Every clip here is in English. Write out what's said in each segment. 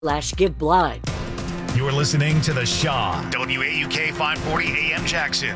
/give blood. You're listening to The Shaw, WAUK 540 AM Jackson,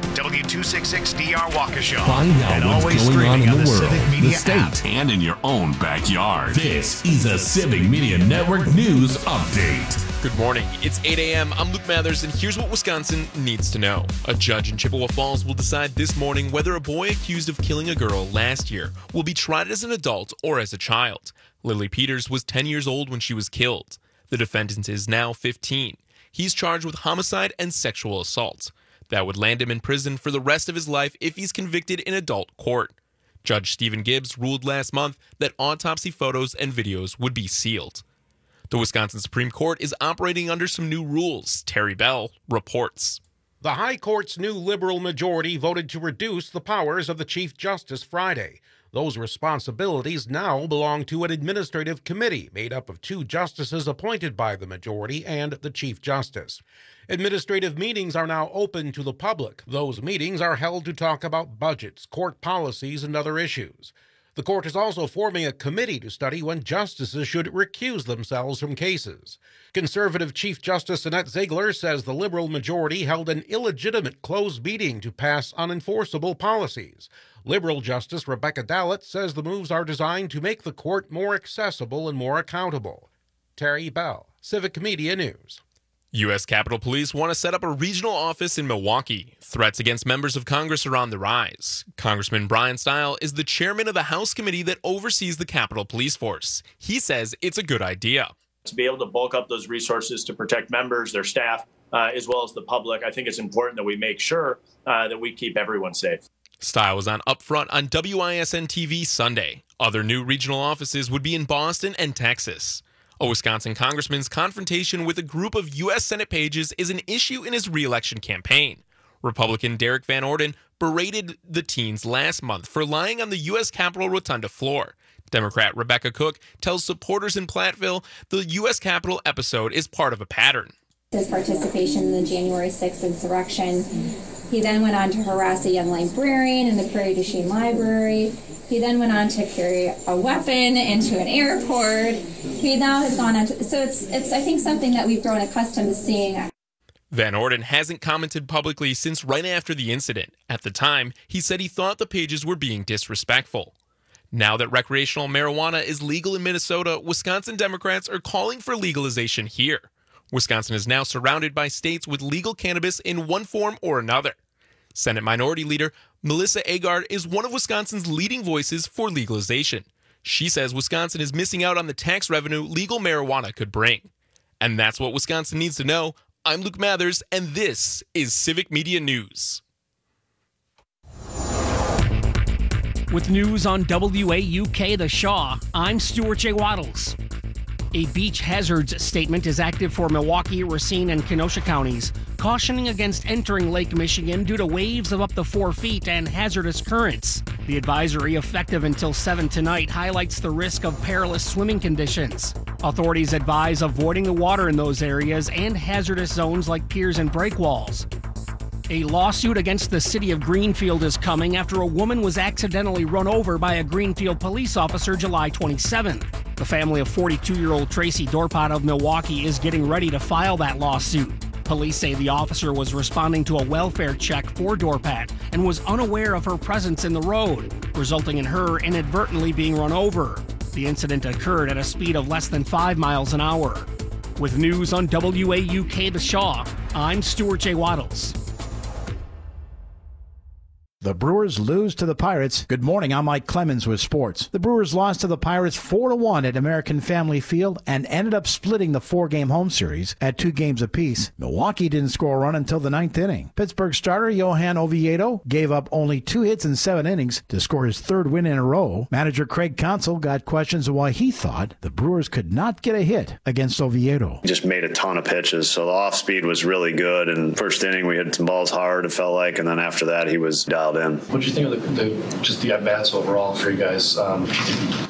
W266DR Waukesha. Find out and what's always going on streaming in the world, Civic Media the state, app. and in your own backyard. This is a Civic Media Network News Update. Good morning. It's 8 a.m. I'm Luke Mathers, and here's what Wisconsin needs to know. A judge in Chippewa Falls will decide this morning whether a boy accused of killing a girl last year will be tried as an adult or as a child. Lily Peters was 10 years old when she was killed. The defendant is now 15. He's charged with homicide and sexual assault. That would land him in prison for the rest of his life if he's convicted in adult court. Judge Stephen Gibbs ruled last month that autopsy photos and videos would be sealed. The Wisconsin Supreme Court is operating under some new rules. Terry Bell reports. The High Court's new liberal majority voted to reduce the powers of the Chief Justice Friday. Those responsibilities now belong to an administrative committee made up of 2 justices appointed by the majority and the Chief Justice. Administrative meetings are now open to the public. Those meetings are held to talk about budgets, court policies, and other issues. The court is also forming a committee to study when justices should recuse themselves from cases. Conservative Chief Justice Annette Ziegler says the liberal majority held an illegitimate closed meeting to pass unenforceable policies. Liberal Justice Rebecca Dallett says the moves are designed to make the court more accessible and more accountable. Terry Bell, Civic Media News. U.S. Capitol Police want to set up a regional office in Milwaukee. Threats against members of Congress are on the rise. Congressman Brian Stile is the chairman of the House committee that oversees the Capitol Police Force. He says it's a good idea. To be able to bulk up those resources to protect members, their staff, as well as the public, I think it's important that we make sure that we keep everyone safe. Stile was on Upfront on WISN TV Sunday. Other new regional offices would be in Boston and Texas. A Wisconsin congressman's confrontation with a group of U.S. Senate pages is an issue in his re-election campaign. Republican Derek Van Orden berated the teens last month for lying on the U.S. Capitol Rotunda floor. Democrat Rebecca Cook tells supporters in Platteville the U.S. Capitol episode is part of a pattern. His participation in the January 6th insurrection. He then went on to harass a young librarian in the Prairie du Chien Library. He then went on to carry a weapon into an airport. He now has gone on to, so it's I think something that we've grown accustomed to seeing. Van Orden hasn't commented publicly since right after the incident. At the time, he said he thought the pages were being disrespectful. Now that recreational marijuana is legal in Minnesota, Wisconsin Democrats are calling for legalization here. Wisconsin is now surrounded by states with legal cannabis in one form or another. Senate Minority Leader Melissa Agard is one of Wisconsin's leading voices for legalization. She says Wisconsin is missing out on the tax revenue legal marijuana could bring. And that's what Wisconsin needs to know. I'm Luke Mathers, and this is Civic Media News. With news on WAUK The Shaw, I'm Stuart J. Waddles. A beach hazards statement is active for Milwaukee, Racine, and Kenosha counties, cautioning against entering Lake Michigan due to waves of up to 4 feet and hazardous currents. The advisory, effective until 7 tonight, highlights the risk of perilous swimming conditions. Authorities advise avoiding the water in those areas and hazardous zones like piers and breakwalls. A lawsuit against the city of Greenfield is coming after a woman was accidentally run over by a Greenfield police officer July 27th. The family of 42-year-old Tracy Dorpat of Milwaukee is getting ready to file that lawsuit. Police say the officer was responding to a welfare check for Dorpat and was unaware of her presence in the road, resulting in her inadvertently being run over. The incident occurred at a speed of less than 5 miles an hour. With news on WAUK The Shaw, I'm Stuart J. Waddles. The Brewers lose to the Pirates. Good morning, I'm Mike Clemens with sports. The Brewers lost to the Pirates 4-1 at American Family Field and ended up splitting the 4-game home series at 2 games apiece. Milwaukee didn't score a run until the 9th inning. Pittsburgh starter Johan Oviedo gave up only 2 hits in 7 innings to score his 3rd win in a row. Manager Craig Counsell got questions of why he thought the Brewers could not get a hit against Oviedo. He just made a ton of pitches, so the off speed was really good. And first inning we hit some balls hard, it felt like, and then after that he was dialed in. What do you think of the at-bats overall for you guys?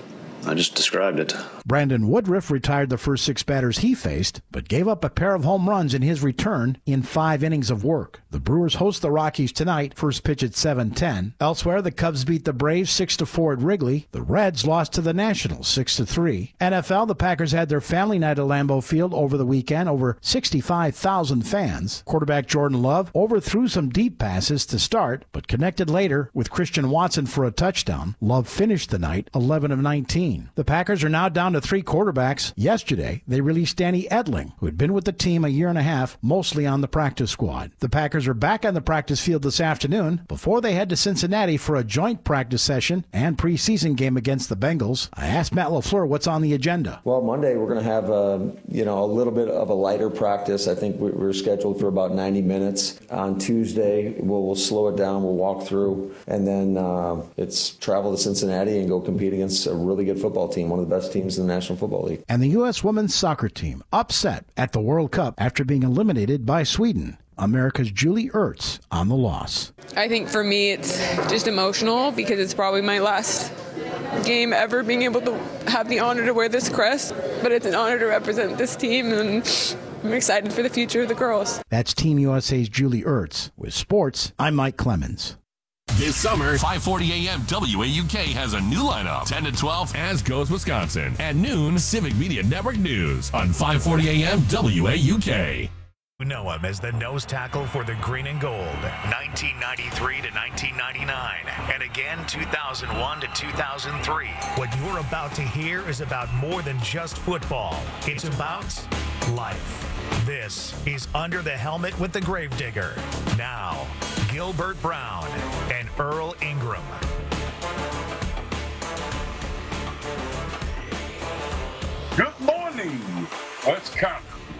I just described it. Brandon Woodruff retired the first 6 batters he faced, but gave up a pair of home runs in his return in 5 innings of work. The Brewers host the Rockies tonight, first pitch at 7:10. Elsewhere, the Cubs beat the Braves 6-4 at Wrigley. The Reds lost to the Nationals 6-3. NFL, the Packers had their family night at Lambeau Field over the weekend, over 65,000 fans. Quarterback Jordan Love overthrew some deep passes to start, but connected later with Christian Watson for a touchdown. Love finished the night 11 of 19. The Packers are now down to 3 quarterbacks. Yesterday, they released Danny Edling, who had been with the team a year and a half, mostly on the practice squad. The Packers are back on the practice field this afternoon before they head to Cincinnati for a joint practice session and preseason game against the Bengals. I asked Matt LaFleur what's on the agenda. Well, Monday we're going to have a little bit of a lighter practice. I think we're scheduled for about 90 minutes. On Tuesday, we'll slow it down. We'll walk through, and then it's travel to Cincinnati and go compete against a really good football team, one of the best teams in the National Football League. And the U.S. women's soccer team upset at the World Cup after being eliminated by Sweden. America's Julie Ertz on the loss. I think for me it's just emotional because it's probably my last game ever being able to have the honor to wear this crest, but it's an honor to represent this team, and I'm excited for the future of the girls. That's Team USA's Julie Ertz. With sports, I'm Mike Clemens. This summer, 540 AM WAUK has a new lineup. 10 to 12, As Goes Wisconsin. At noon, Civic Media Network News on 540 AM WAUK. You know him as the nose tackle for the Green and Gold, 1993 to 1999, and again 2001 to 2003. What you're about to hear is about more than just football. It's about life. This is Under the Helmet with the Gravedigger. Now, Gilbert Brown and Earl Ingram. Good morning, Wisconsin.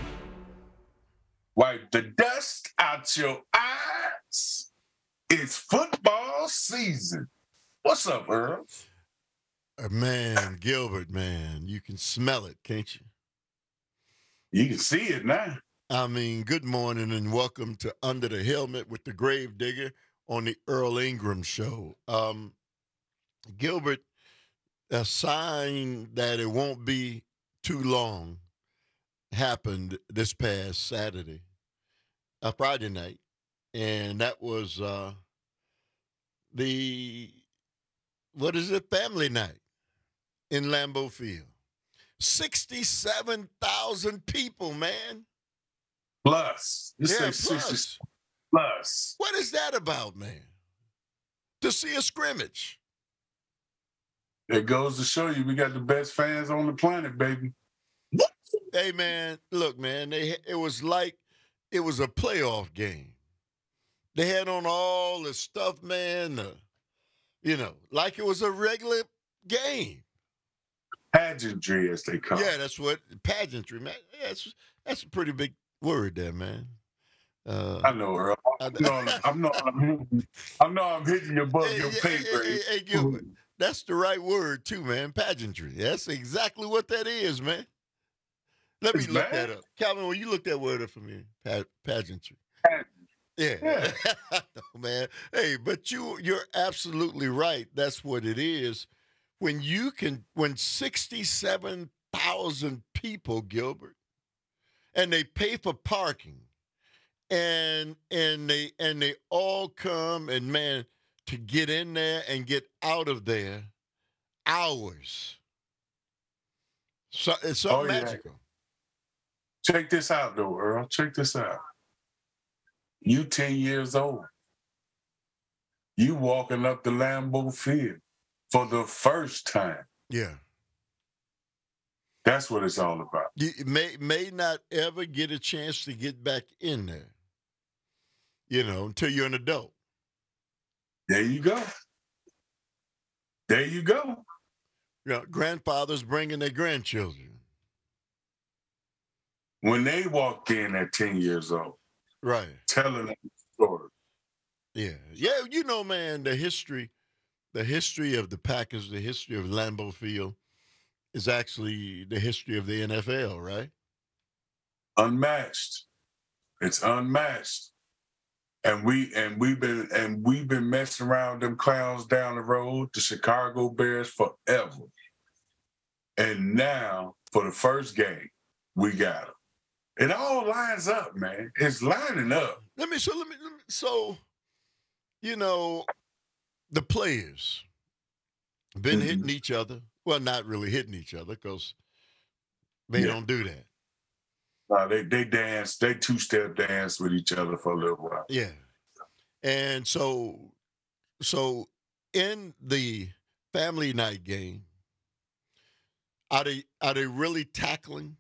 Wipe the dust out your eyes. It's football season. What's up, Earl? Man, Gilbert, man, you can smell it, can't you? You can see it now. I mean, good morning and welcome to Under the Helmet with the Gravedigger on the Earl Ingram Show. Gilbert, a sign that it won't be too long happened this past Saturday, Friday night, and that was family night in Lambeau Field. 67,000 people, man. Plus. Plus. Plus. What is that about, man? To see a scrimmage. It goes to show you we got the best fans on the planet, baby. Hey, man, look, man, it was like it was a playoff game. They had on all the stuff, man, like it was a regular game. Pageantry, as they call it. Yeah, that's what, pageantry, man. Yeah, that's a pretty big word there, man. I know, Earl. I know I'm hitting your pay grade. Hey, Gilbert, that's the right word, too, man, pageantry. That's exactly what that is, man. Let me look that up. Calvin, will you look that word up for me? Pageantry. Yeah. No, man. Hey, but you're absolutely right. That's what it is. When 67,000 people, Gilbert, and they pay for parking, and they all come, and man, to get in there and get out of there, hours. So it's so magical. Yeah. Check this out, though, Earl. Check this out. You 10 years old. You walking up the Lambeau Field for the first time. Yeah. That's what it's all about. You may not ever get a chance to get back in there, until you're an adult. There you go. There you go. Grandfathers bringing their grandchildren. When they walked in at 10 years old. Right. Telling them the story. Yeah. Yeah, man, the history of the Packers, the history of Lambeau Field is actually the history of the NFL, right? Unmatched. It's unmatched. And we've been messing around them clowns down the road, the Chicago Bears, forever. And now, for the first game, we got him. It all lines up, man. It's lining up. So, you know, the players been hitting each other. Well, not really hitting each other because they don't do that. They dance. They two-step dance with each other for a little while. Yeah. And so in the family night game, are they really tackling?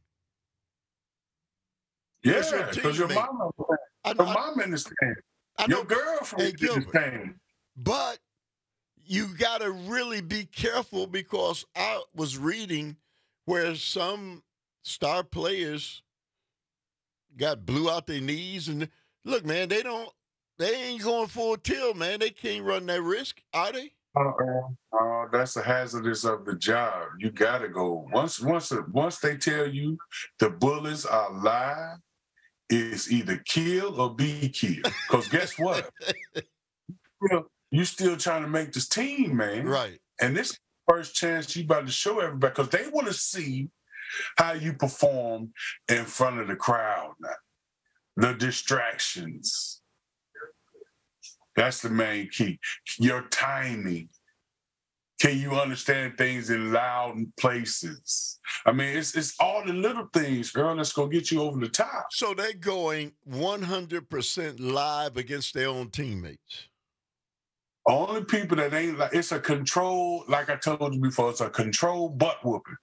Yeah, because your mama understands. Your girlfriend understands. But you got to really be careful because I was reading where some star players got blew out their knees. And look, man, they ain't going full tilt, man. They can't run that risk, are they? That's the hazardous of the job. You got to go. Once they tell you the bullets are live, it's either kill or be killed. Because guess what? You still trying to make this team, man. Right. And this is the first chance you about to show everybody because they want to see how you perform in front of the crowd now. The distractions. That's the main key. Your timing. Can you understand things in loud places? I mean, it's all the little things, girl, that's going to get you over the top. So they're going 100% live against their own teammates. Only people that ain't like, it's a control, like I told you before, it's a controlled butt whooping.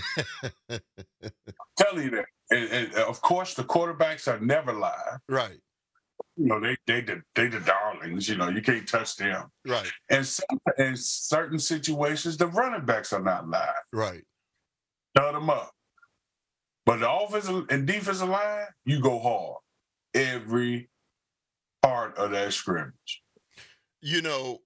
Tell you that. And of course, the quarterbacks are never live. Right. You know, they the darlings, you know, you can't touch them. Right. And in certain situations, the running backs are not live. Right. Shut them up. But the offensive and defensive line, you go hard. Every part of that scrimmage. You know,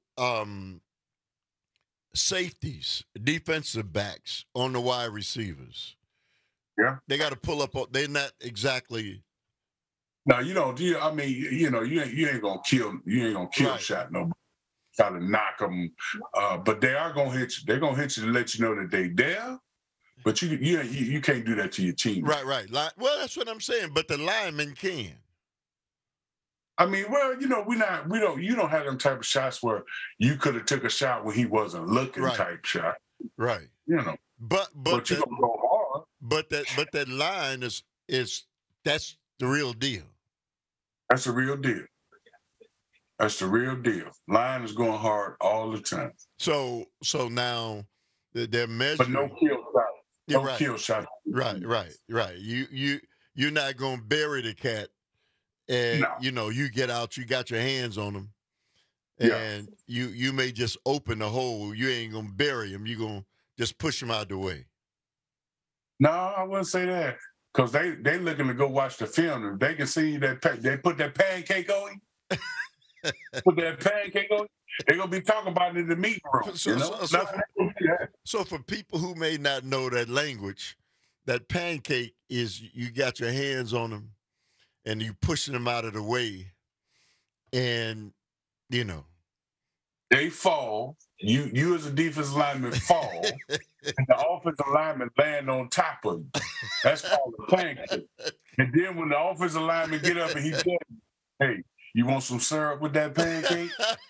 safeties, defensive backs on the wide receivers. Yeah. They got to pull up. They're not exactly. No, you don't. I mean, you know, you ain't gonna kill. You ain't gonna kill right. shot nobody. Try to knock them, but they are gonna hit you. They're gonna hit you to let you know that they there. But you can't do that to your team. Right. Well, that's what I'm saying. But the linemen can. I mean, well, you know, you don't have them type of shots where you could have took a shot when he wasn't looking right. type shot. Right. You know. But you gonna go hard. But that line is that's the real deal. That's the real deal. That's the real deal. Line is going hard all the time. So now they're measuring. But no kill shot. No right. kill shot. Right. You're not gonna bury the cat, and you know you get out. You got your hands on them, and you may just open the hole. You ain't gonna bury him. You gonna just push him out the way. No, I wouldn't say that. Because they looking to go watch the film. If they can see that they put that pancake on you, put that pancake on you, they're going to be talking about it in the meeting room. So for people who may not know that language, that pancake is you got your hands on them and you pushing them out of the way. And, you know. They fall. You as a defensive lineman fall, and the offensive lineman land on top of you. That's called a pancake. And then when the offensive lineman get up and he says, "Hey, you want some syrup with that pancake?"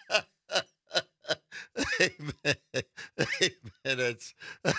Hey man, that's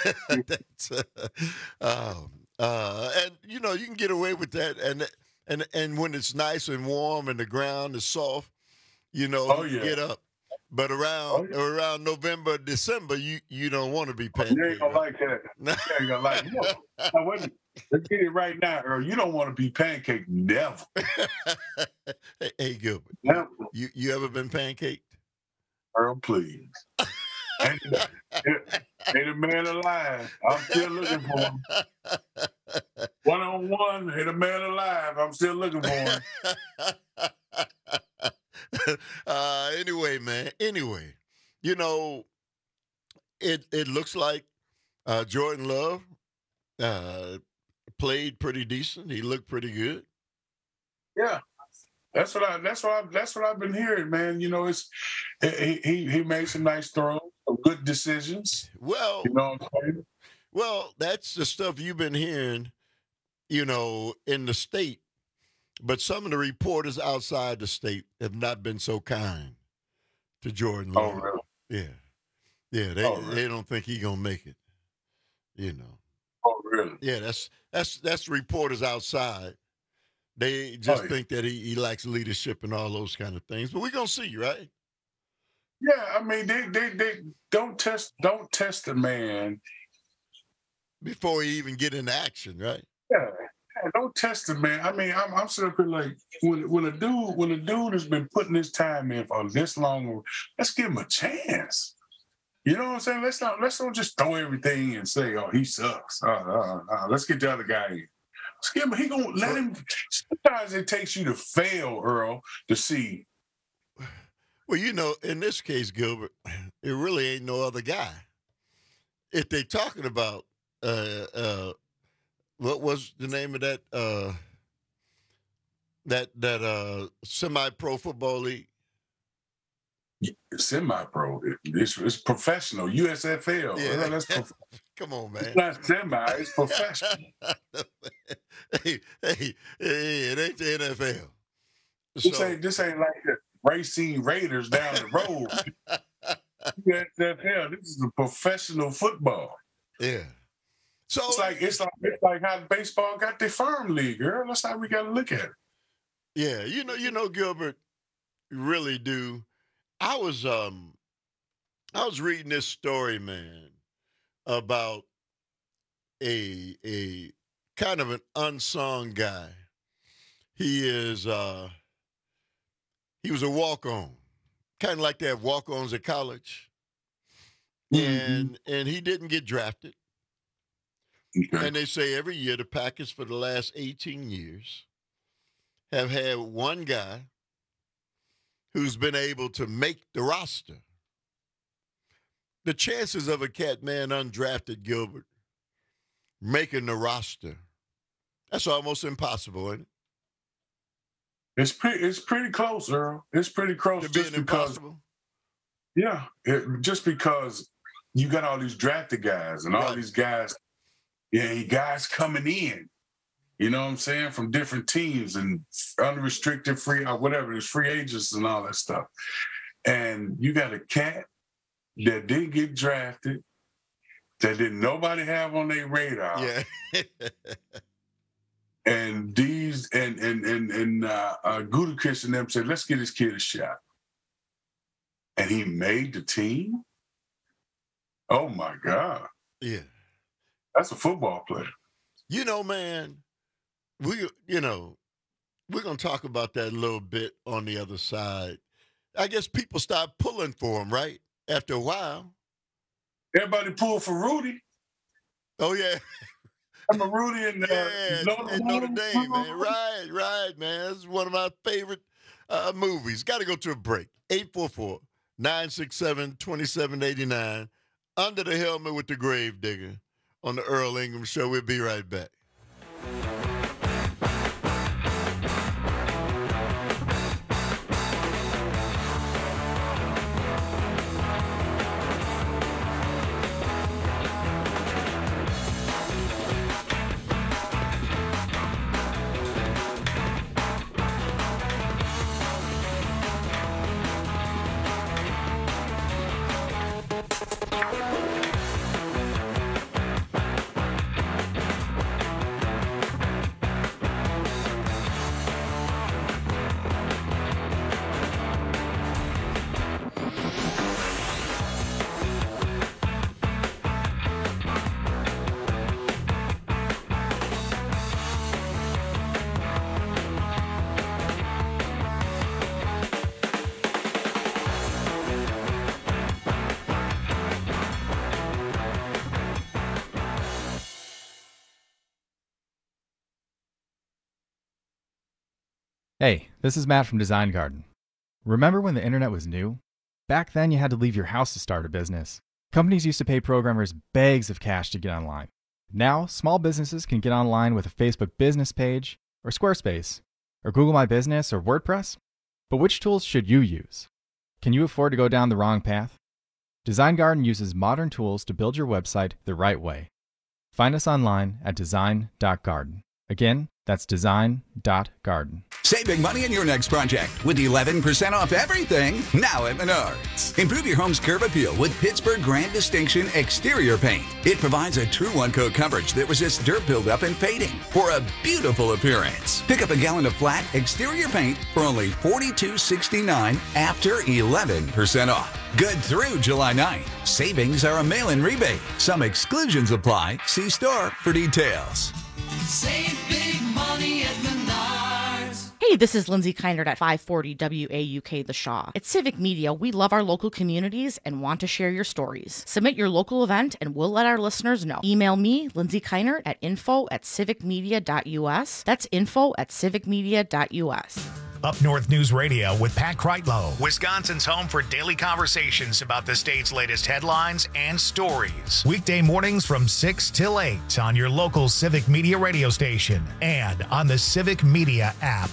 and you know you can get away with that, and when it's nice and warm and the ground is soft, you know, you get up. But around November, December, you don't want to be pancake. You ain't gonna like that. You ain't gonna like it. Now, wait a minute. Let's get it right now, Earl. You don't want to be pancake, never. Hey, Gilbert. Never. You ever been pancaked? Earl, please. Ain't a man alive. I'm still looking for him. One-on-one, ain't a man alive. I'm still looking for him. Anyway, man. Anyway, you know, it looks like Jordan Love played pretty decent. He looked pretty good. Yeah, that's what I've been hearing, man. You know, he made some nice throws, some good decisions. Well, you know what I'm saying? Well, that's the stuff you've been hearing, in the state. But some of the reporters outside the state have not been so kind to Jordan Love. Oh, really? Yeah. Yeah, they don't think he's going to make it, Oh, really? Yeah, that's reporters outside. They just think that he lacks leadership and all those kind of things. But we're going to see, right? Yeah, I mean, they don't test the man before he even get into action, right? Yeah, don't test the man. I mean, I'm sort of like when a dude has been putting his time in for this long, let's give him a chance. You know what I'm saying? Let's not just throw everything and say, oh, he sucks. Let's get the other guy in. Let's give him. He gonna let him. Sometimes it takes you to fail, Earl, to see. Well, in this case, Gilbert, it really ain't no other guy. If they talking about what was the name of that semi-pro football league? Semi-pro. It's professional. USFL. Yeah. That's come on, man. It's not semi. It's professional. hey, it ain't the NFL. This ain't like the Racing Raiders down the road. USFL. This is a professional football. Yeah. So it's like how baseball got their farm league, girl. That's how we got to look at it. Yeah, Gilbert, you really do. I was reading this story, man, about a kind of an unsung guy. He was a walk-on, kind of like they have walk-ons at college, and he didn't get drafted. Okay. And they say every year the Packers for the last 18 years have had one guy who's been able to make the roster. The chances of a cat man undrafted, Gilbert, making the roster, that's almost impossible, isn't it? It's pretty close, Earl. It's pretty close. To being impossible? Yeah, just because you got all these drafted guys and all these guys, guys coming in, you know what I'm saying, from different teams and unrestricted free or whatever, there's free agents and all that stuff. And you got a cat that didn't get drafted, that didn't nobody have on their radar. Yeah. And these and Gutekunst and them said, let's get this kid a shot. And he made the team. Oh my God. Yeah. That's a football player. Man, we're going to talk about that a little bit on the other side. I guess people start pulling for him, right? After a while. Everybody pulled for Rudy. Oh, yeah. I'm a Rudy in Notre Dame, man. Right, man. This is one of my favorite movies. Got to go to a break. 844-967-2789. Under the Helmet with the Grave Digger on the Earl Ingram Show. We'll be right back. Hey, this is Matt from Design Garden. Remember when the internet was new? Back then you had to leave your house to start a business. Companies used to pay programmers bags of cash to get online. Now, small businesses can get online with a Facebook business page, or Squarespace, or Google My Business, or WordPress. But which tools should you use? Can you afford to go down the wrong path? Design Garden uses modern tools to build your website the right way. Find us online at design.garden. Again, that's design.garden. Save big money on your next project with 11% off everything now at Menards. Improve your home's curb appeal with Pittsburgh Grand Distinction Exterior Paint. It provides a true one-coat coverage that resists dirt buildup and fading for a beautiful appearance. Pick up a gallon of flat exterior paint for only $42.69 after 11% off. Good through July 9th. Savings are a mail-in rebate. Some exclusions apply. See store for details. Save big money at Menards. Hey, this is Lindsay Keinert at 540 WAUK The Shaw. At Civic Media, we love our local communities and want to share your stories. Submit your local event and we'll let our listeners know. Email me, Lindsay Keinert, at info@civicmedia.us. That's info@civicmedia.us. Up North News Radio with Pat Kreitlow, Wisconsin's home for daily conversations about the state's latest headlines and stories. Weekday mornings from 6 till 8 on your local Civic Media radio station and on the Civic Media app.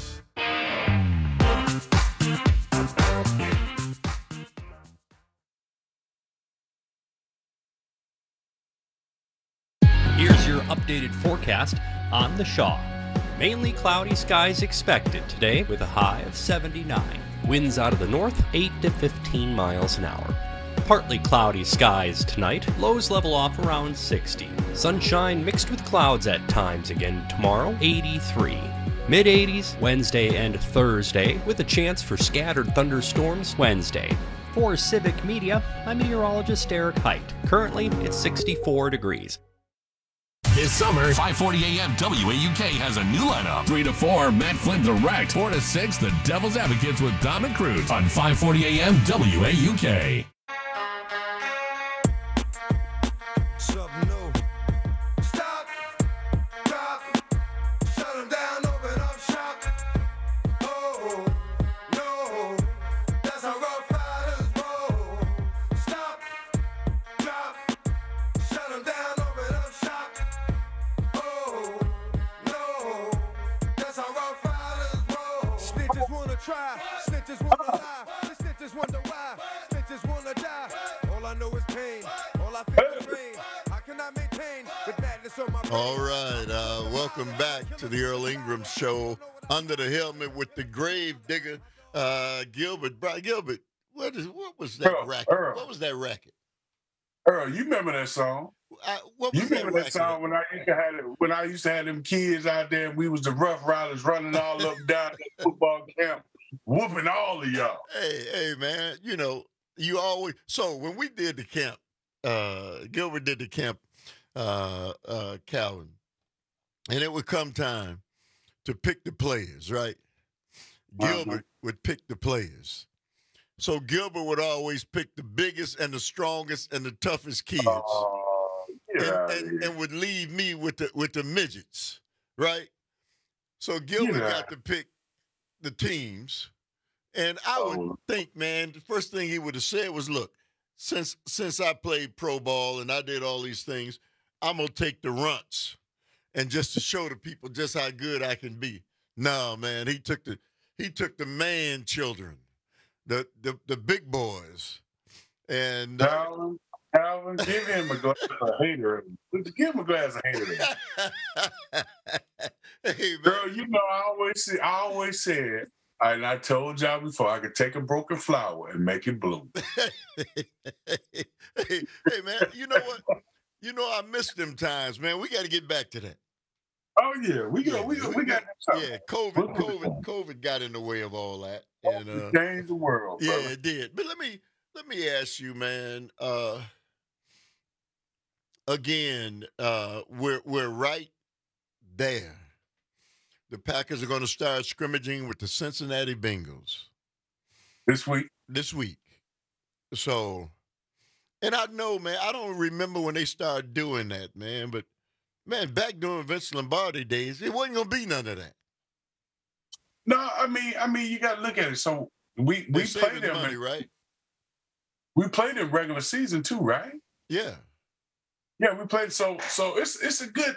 Here's your updated forecast on the Shaw. Mainly cloudy skies expected today with a high of 79. Winds out of the north 8 to 15 miles an hour. Partly cloudy skies tonight. Lows level off around 60. Sunshine mixed with clouds at times again tomorrow, 83. Mid-80s Wednesday and Thursday with a chance for scattered thunderstorms Wednesday. For Civic Media, I'm meteorologist Eric Height. Currently, it's 64 degrees. This summer, 540 AM WAUK has a new lineup. 3 to 4, Matt Flynn Direct. 4 to 6, The Devil's Advocates with Dom and Cruz on 540 AM WAUK. All right, welcome back to the Earl Ingram Show. Under the helmet with the grave digger, Gilbert. Gilbert, what was that racket? Earl. What was that racket? Earl, you remember that song? What was you remember that song when I used to have them kids out there and we was the Rough Riders running all up down that football camp, whooping all of y'all. Hey, man, you know, you always. So when we did the camp, Gilbert did the camp, Calvin, and it would come time to pick the players, right? Gilbert would pick the players. So Gilbert would always pick the biggest and the strongest and the toughest kids, and would leave me with the midgets, right? So Gilbert got to pick the teams, and I would think, man, the first thing he would have said was, "Look, since I played pro ball and I did all these things, I'm gonna take the runts, and just to show the people just how good I can be." No, man, he took the man children, the big boys, and Calvin, give him a glass of hater. Give him a glass of hater. Hey, man. Girl, you know I always said, and I told y'all before, I could take a broken flower and make it bloom. hey, man, you know what? You know, I miss them times, man. We got to get back to that. Oh yeah, we got yeah. COVID got in the way of all that, and it changed the world. Yeah, brother. it did. But let me ask you, man. Again, we're right there. The Packers are going to start scrimmaging with the Cincinnati Bengals this week. So. And I know, man, I don't remember when they started doing that, man. But, man, back during Vince Lombardi days, it wasn't going to be none of that. No, I mean, you got to look at it. So we played them money, right? We played in regular season too, right? Yeah. Yeah, we played. So it's a good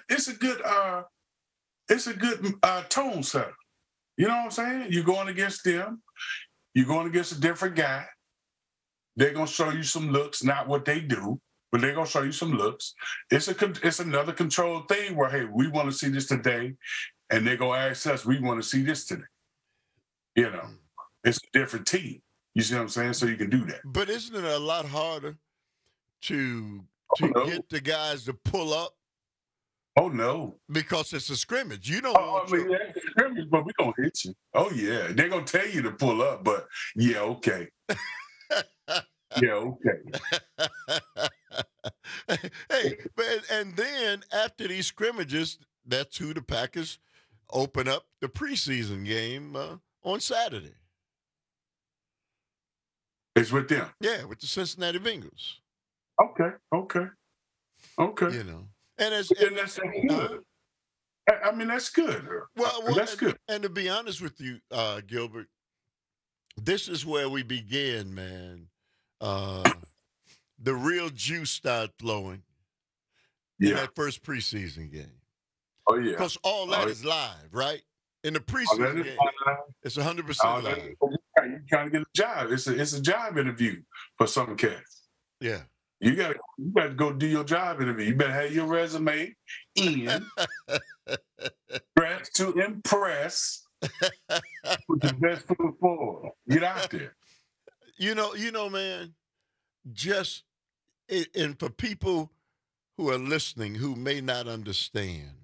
tone setter. You know what I'm saying? You're going against them. You're going against a different guy. They're going to show you some looks, not what they do, but they're going to show you some looks. It's another controlled thing where, hey, we want to see this today, and they're going to ask us, we want to see this today. You know, it's a different team. You see what I'm saying? So you can do that. But isn't it a lot harder to get the guys to pull up? Oh, no. Because it's a scrimmage. You don't want it's a scrimmage, but we're going to hit you. Oh, yeah. They're going to tell you to pull up, but yeah, okay. Yeah, okay. Hey, and then after these scrimmages, that's who the Packers open up the preseason game on Saturday. It's with them? Yeah, with the Cincinnati Bengals. Okay. You know. And that's good. I mean, that's good. Well, that's good. And to be honest with you, Gilbert, this is where we begin, man. The real juice started flowing in that first preseason game. Oh, yeah. Because all that is live, right? In the preseason game, it's 100% live. You're trying to get a job. It's a job interview for some cats. Yeah. You gotta go do your job interview. You better have your resume in. Dress to impress. Put the best foot forward. Get out there. You know, man. And for people who are listening who may not understand,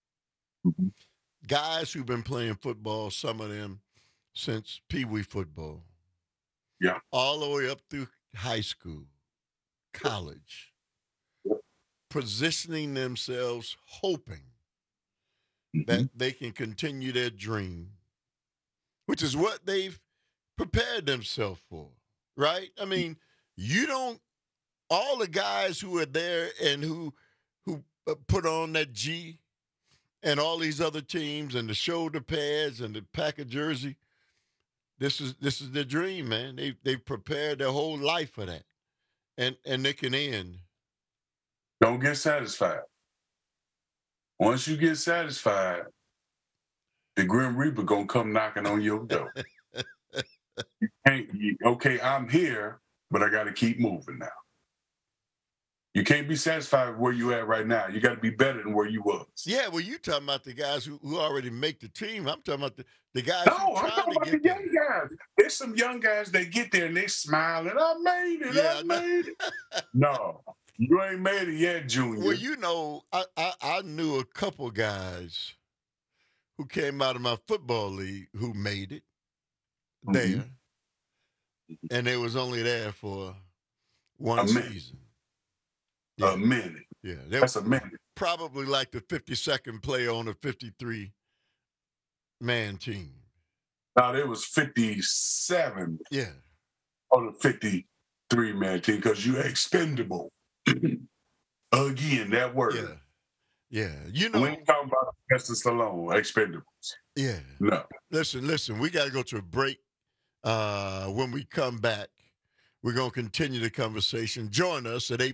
guys who've been playing football, some of them since Pee Wee football, all the way up through high school, college, positioning themselves, hoping that they can continue their dream, which is what they've prepared themselves for, right? I mean, all the guys who are there and who put on that G and all these other teams and the shoulder pads and the Packer jersey, this is their dream, man. They've prepared their whole life for that. And they can end. Don't get satisfied. Once you get satisfied, the Grim Reaper gonna come knocking on your door. You can't. Okay, I'm here, but I got to keep moving now. You can't be satisfied with where you at right now. You got to be better than where you was. Yeah, well, you talking about the guys who already make the team. I'm talking about the guys who I'm talking about the young guys. There's some young guys, they get there and they smiling. I made it. Yeah, I made it. No, you ain't made it yet, Junior. Well, you know, I knew a couple guys who came out of my football league who made it there. And they was only there for one season. Yeah. A minute. Yeah. That's a minute. Probably like the 52nd player on a 53-man team. No, there was 57 on a 53-man team because you're expendable. Again, that word. Yeah. You know. We ain't talking about Sylvester Stallone, expendables. Yeah. No. Listen, we got to go to a break. When we come back, we're going to continue the conversation. Join us at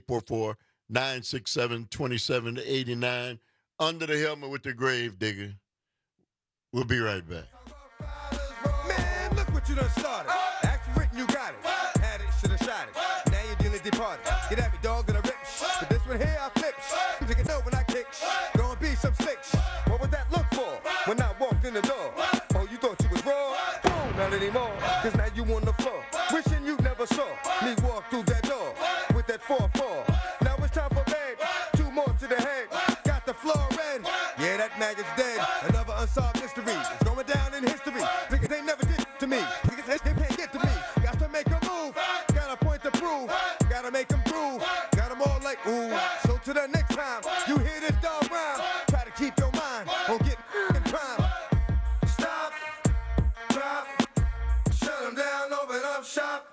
844-967-2789. Under the Helmet with the Grave Digger. We'll be right back. Man, look what you done started. Act written, you got it. Had it, should have shot it. Now you're dealing departed. Get at me, dog, and I rip. But this one here, I flip. You can know when I kick. Gonna be some slicks. What would that look for when I walked in the door? Oh, you thought you was raw? Oh, not anymore. Cause now you on the floor. Wishing you never saw me walk through that door with that 4-4. Now it's time for bed. 2 more to the head. Got the floor red. Yeah, that maggot's dead. Another unsolved mystery. It's going down in history. Niggas ain't never did to me. Niggas they can't get to me. Got to make a move. Got a point to prove. Gotta make them prove. Got them all like, ooh. So to the next time you hear this dog rhyme, try to keep your mind on getting in crime. Stop. Drop. Shut them down. Open up shop.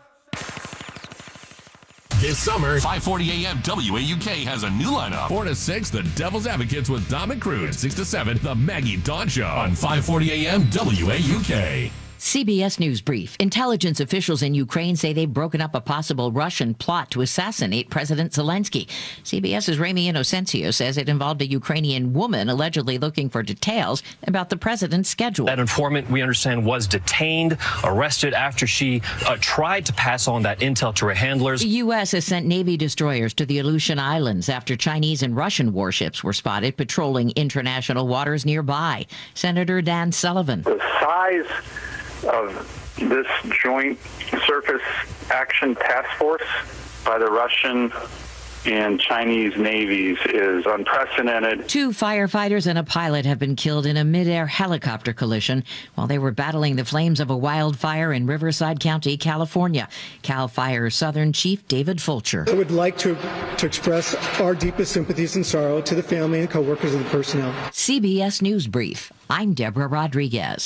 This summer, 540 AM WAUK has a new lineup. 4 to 6, the Devil's Advocates with Dom and Cruz. 6 to 7, the Maggie Dawn Show on 540 AM WAUK. CBS News Brief. Intelligence officials in Ukraine say they've broken up a possible Russian plot to assassinate President Zelensky. CBS's Ramy Inocencio says it involved a Ukrainian woman allegedly looking for details about the president's schedule. That informant, we understand, was detained, arrested after she tried to pass on that intel to her handlers. The U.S. has sent Navy destroyers to the Aleutian Islands after Chinese and Russian warships were spotted patrolling international waters nearby. Senator Dan Sullivan. The size of this joint surface action task force by the Russian and Chinese navies is unprecedented. 2 firefighters and a pilot have been killed in a mid-air helicopter collision while they were battling the flames of a wildfire in Riverside County, California. CAL FIRE Southern Chief David Fulcher. I would like to express our deepest sympathies and sorrow to the family and coworkers of the personnel. CBS News Brief. I'm Deborah Rodriguez.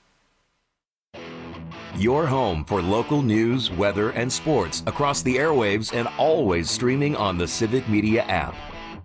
Your home for local news, weather, and sports across the airwaves and always streaming on the Civic Media app.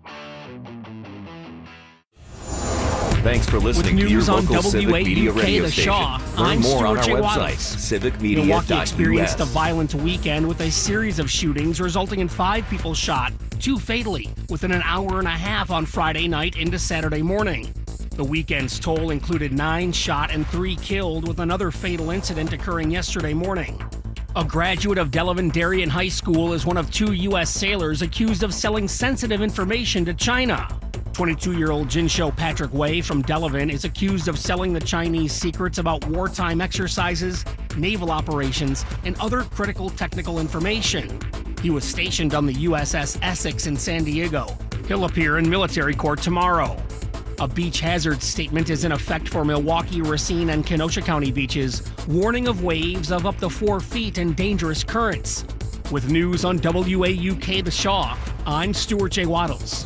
Thanks for listening to your local Civic Media radio station. Learn more on our website, civicmedia.us. Milwaukee experienced a violent weekend with a series of shootings resulting in 5 people shot, 2 fatally, within an hour and a half on Friday night into Saturday morning. The weekend's toll included 9 shot and 3 killed, with another fatal incident occurring yesterday morning. A graduate of Delavan Darien High School is one of 2 U.S. sailors accused of selling sensitive information to China. 22-year-old Jinsho Patrick Wei from Delavan is accused of selling the Chinese secrets about wartime exercises, naval operations, and other critical technical information. He was stationed on the USS Essex in San Diego. He'll appear in military court tomorrow. A beach hazard statement is in effect for Milwaukee, Racine, and Kenosha County beaches, warning of waves of up to 4 feet and dangerous currents. With news on WAUK The Shaw, I'm Stuart J. Waddles.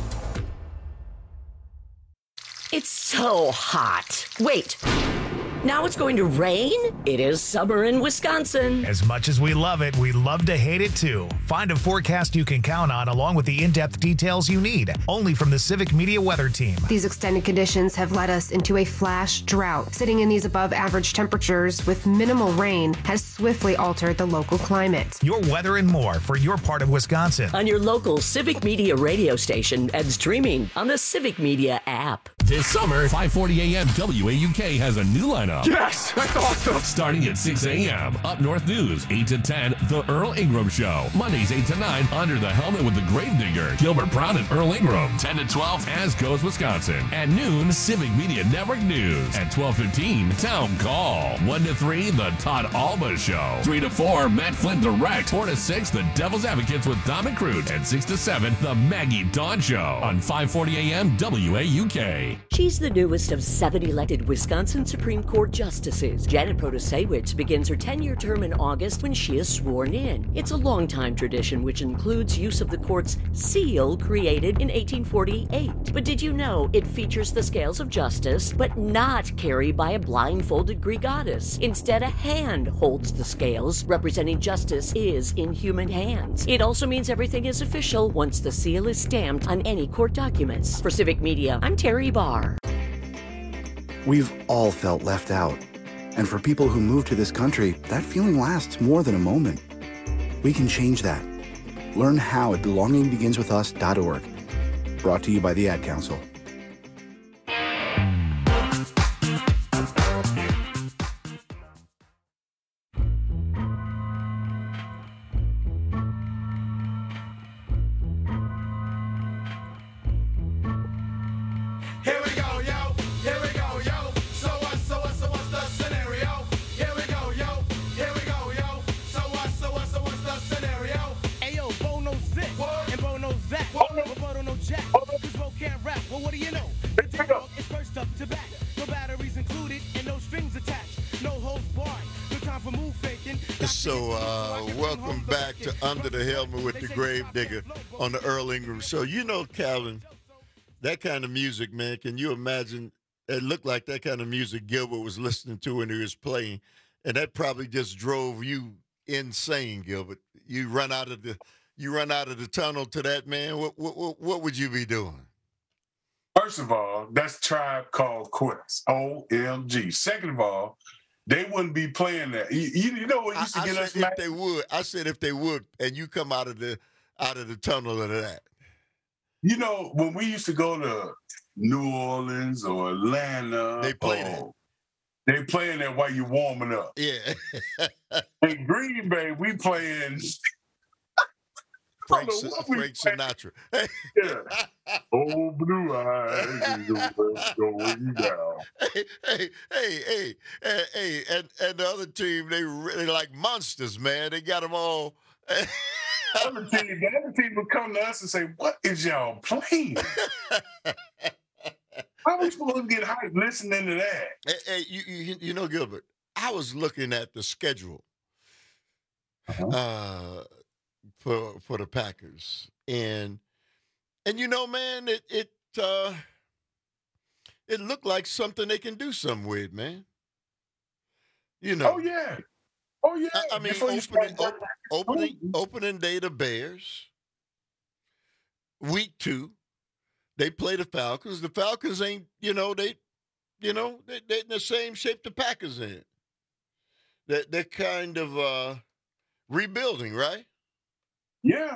It's so hot. Wait. Now it's going to rain? It is summer in Wisconsin. As much as we love it, we love to hate it too. Find a forecast you can count on along with the in-depth details you need, only from the Civic Media Weather Team. These extended conditions have led us into a flash drought. Sitting in these above average temperatures with minimal rain has swiftly altered the local climate. Your weather and more for your part of Wisconsin. On your local Civic Media radio station and streaming on the Civic Media app. This summer, 540 a.m. WAUK has a new lineup. Yes, that's awesome. Starting at 6 a.m. Up North News, 8 to 10, The Earl Ingram Show. Mondays, 8 to 9, Under the Helmet with the Gravedigger, Gilbert Brown and Earl Ingram. 10 to 12, As Goes Wisconsin. At noon, Civic Media Network News. At 12:15, Town Call. 1 to 3, The Todd Alba Show. 3 to 4, Matt Flynn Direct. 4 to 6, The Devil's Advocates with Dom and Crute. And 6 to 7, The Maggie Dawn Show. On 540 a.m. WAUK. She's the newest of 7 elected Wisconsin Supreme Court justices. Janet Protasiewicz begins her 10-year term in August when she is sworn in. It's a long-time tradition which includes use of the court's seal created in 1848. But did you know it features the scales of justice, but not carried by a blindfolded Greek goddess? Instead, a hand holds the scales, representing justice is in human hands. It also means everything is official once the seal is stamped on any court documents. For Civic Media, I'm Terry Barr. We've all felt left out. And for people who move to this country, that feeling lasts more than a moment. We can change that. Learn how at belongingbeginswithus.org. Brought to you by the Ad Council. Welcome back to Under the Helmet with the Gravedigger on the Earl Ingram Show. You know, Calvin, that kind of music, man, can you imagine? It looked like that kind of music Gilbert was listening to when he was playing, and that probably just drove you insane, Gilbert. You run out of the tunnel to that, man. What would you be doing? First of all, that's Tribe Called Quest, OMG. Second of all, they wouldn't be playing that. You know what used to get us mad? If they would. I said if they would, and you come out of the tunnel of that. You know, when we used to go to New Orleans or Atlanta, they played it. They playing that while you warming up. Yeah. In Green Bay, we playing Frank Sinatra. Yeah. Oh, blue eyes, going down. Hey, and the other team, they really like monsters, man. They got them all. The other team would come to us and say, "What is y'all playing? How are we supposed to get hyped listening to that?" Hey, you know, Gilbert, I was looking at the schedule for the Packers, and you know, man, it looked like something they can do something with, man. You know. Oh yeah. I mean, opening day the Bears. Week 2, they play the Falcons. The Falcons ain't, they in the same shape the Packers in. They're kind of rebuilding, right? Yeah.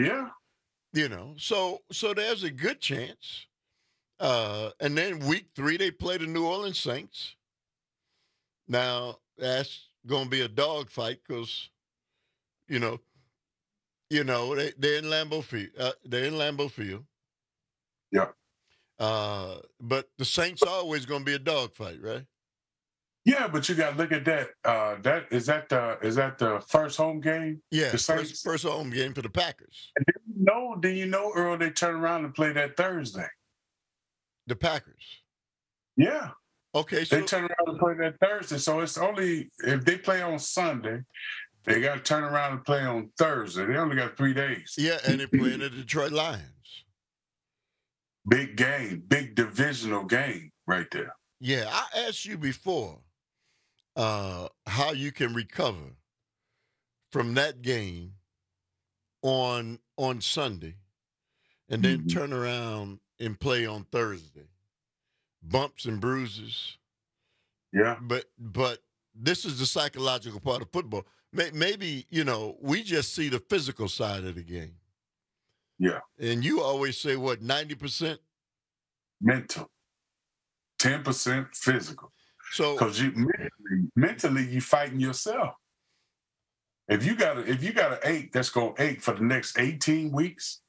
So there's a good chance. And then week 3, they play the New Orleans Saints. Now that's going to be a dogfight because, they're in Lambeau Field. They're in Lambeau Field. Yeah. But the Saints are always going to be a dogfight, right? Yeah, but you got to look at that. Is that the first home game? Yeah, the Saints? First home game for the Packers. And do you know, Earl, they turn around and play that Thursday? The Packers? Yeah. Okay, so they turn around and play that Thursday. So it's only if they play on Sunday, they got to turn around and play on Thursday. They only got 3 days. Yeah, and they're playing the Detroit Lions. Big game, big divisional game right there. Yeah, I asked you before how you can recover from that game on Sunday and then turn around and play on Thursday. Bumps and bruises. Yeah. But this is the psychological part of football. Maybe, we just see the physical side of the game. Yeah. And you always say, what, 90%? Mental. 10% physical. So because you mentally you fighting yourself. If you got an ache that's gonna ache for the next 18 weeks,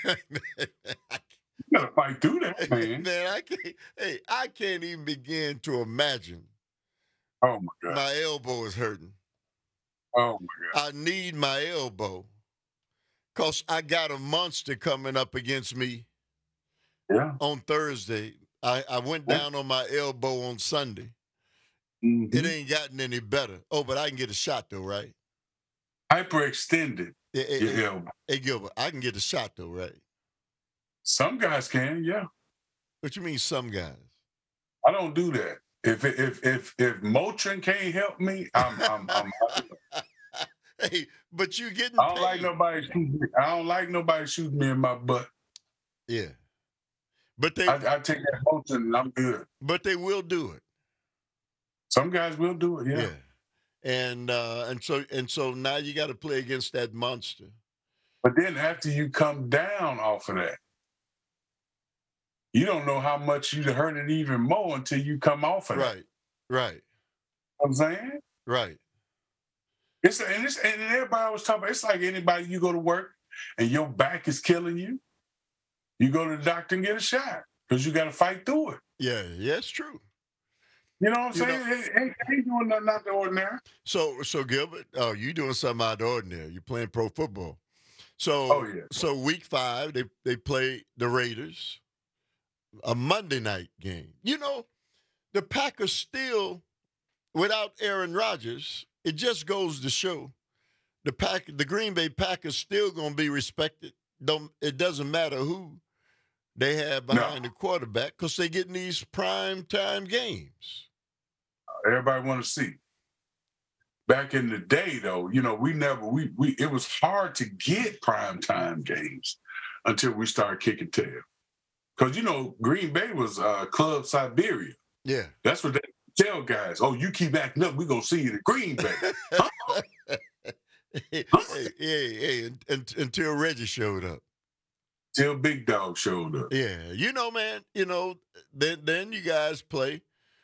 you gotta fight through that, man. Man, I can't even begin to imagine. Oh my God. My elbow is hurting. Oh my God. I need my elbow. Cause I got a monster coming up against me. Yeah. On Thursday. I went down on my elbow on Sunday. Mm-hmm. It ain't gotten any better. Oh, but I can get a shot though, right? Hyperextended. Hey, Gilbert, I can get a shot though, right? Some guys can, yeah. What you mean, some guys? I don't do that. If Motrin can't help me, I'm Hey, but you getting I don't like nobody shooting me. I don't like nobody shooting me in my butt. Yeah. But I take that Motrin and I'm good. But they will do it. Some guys will do it, yeah. And so now you got to play against that monster. But then after you come down off of that, you don't know how much you hurt it even more until you come off of that. Right. You know what I'm saying? Right. And everybody was talking about, it's like anybody, you go to work and your back is killing you. You go to the doctor and get a shot because you got to fight through it. Yeah, it's true. You know what I'm saying? Ain't doing nothing out the ordinary. So Gilbert, you doing something out of the ordinary. You're playing pro football. So, So week 5, they play the Raiders, a Monday night game. The Packers still, without Aaron Rodgers, it just goes to show the Green Bay Packers still going to be respected. It doesn't matter who they have behind the quarterback because they're getting these prime time games. Everybody want to see. Back in the day, though, it was hard to get prime time games until we started kicking tail. Because, Green Bay was Club Siberia. Yeah. That's what tell guys, oh, you keep acting up, we're going to see you in Green Bay. Hey, until Reggie showed up. Till Big Dog showed up. Yeah, man, then you guys play.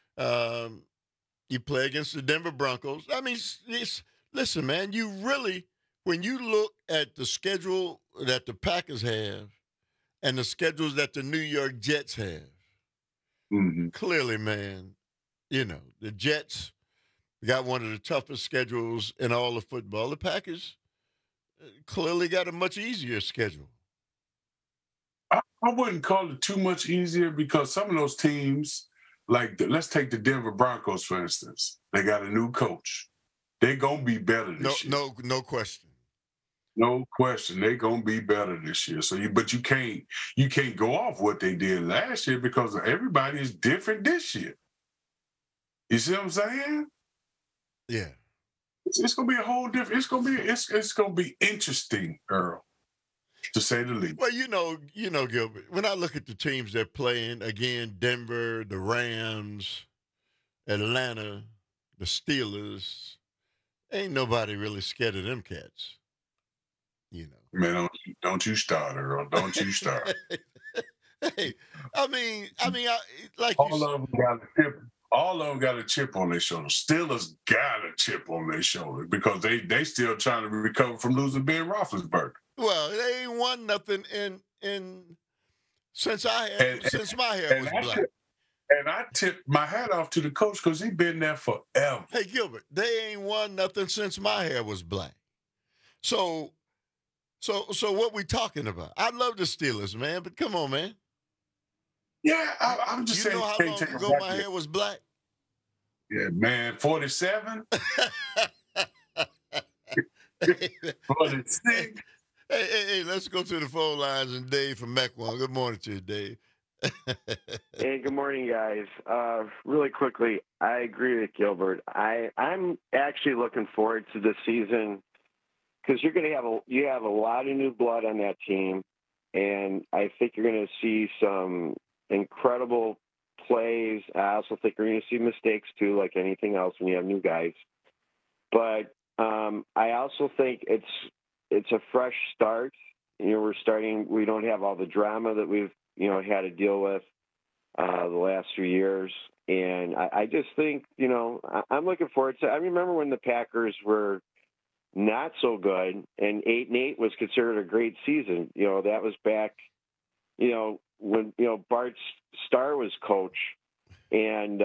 You play against the Denver Broncos. I mean, listen, man, you really, when you look at the schedule that the Packers have and the schedules that the New York Jets have, clearly, man, the Jets got one of the toughest schedules in all of football. The Packers clearly got a much easier schedule. I wouldn't call it too much easier because some of those teams, let's take the Denver Broncos, for instance. They got a new coach. They're going to be better this year. No question. No question. They're going to be better this year. But you can't go off what they did last year because everybody is different this year. You see what I'm saying? Yeah. It's going to be a whole different. It's going to be interesting, Earl, to say the least. Well, Gilbert, when I look at the teams they're playing, again, Denver, the Rams, Atlanta, the Steelers, ain't nobody really scared of them cats. Man, don't you start, Earl. Don't you start. Hey, I mean, all of them got a chip. All of them got a chip on their shoulder. Steelers got a chip on their shoulder because they still trying to recover from losing Ben Roethlisberger. Well, they ain't won nothing since my hair was black. And I tip my hat off to the coach because he been there forever. Hey, Gilbert, they ain't won nothing since my hair was black. So what we talking about? I love the Steelers, man, but come on, man. Yeah, I'm just saying. You know how long ago my hair was black? Yeah, man, 47? 46? Hey, let's go to the phone lines and Dave from Mequon. Good morning to you, Dave. Hey, good morning, guys. Really quickly, I agree with Gilbert. I'm actually looking forward to the season because you have a lot of new blood on that team, and I think you're going to see some incredible plays. I also think you're going to see mistakes too, like anything else when you have new guys. But I also think it's a fresh start. We don't have all the drama that we've had to deal with the last few years. And I just think, I'm looking forward to. I remember when the Packers were not so good, and 8-8 was considered a great season. That was back, when Bart Starr was coach, and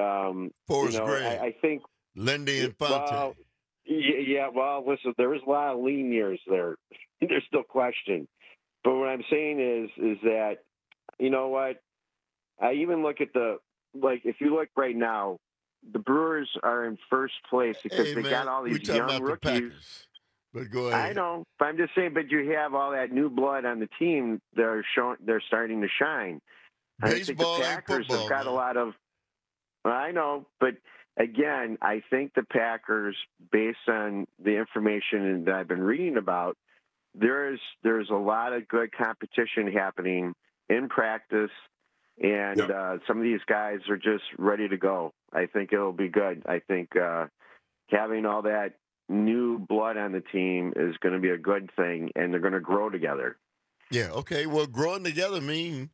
I think Lindy and Fonte. Well, listen, there was a lot of lean years there. There's no question. But what I'm saying is that, you know what? I even look at if you look right now, the Brewers are in first place because they got all these young rookies. But go ahead. I know, but I'm just saying. But you have all that new blood on the team. They're starting to shine. Baseball, I think the Packers have got a lot of. I know, but again, I think the Packers, based on the information that I've been reading about, there's a lot of good competition happening in practice, and some of these guys are just ready to go. I think it'll be good. I think having all that new blood on the team is going to be a good thing, and they're going to grow together. Yeah, okay. Well, growing together means,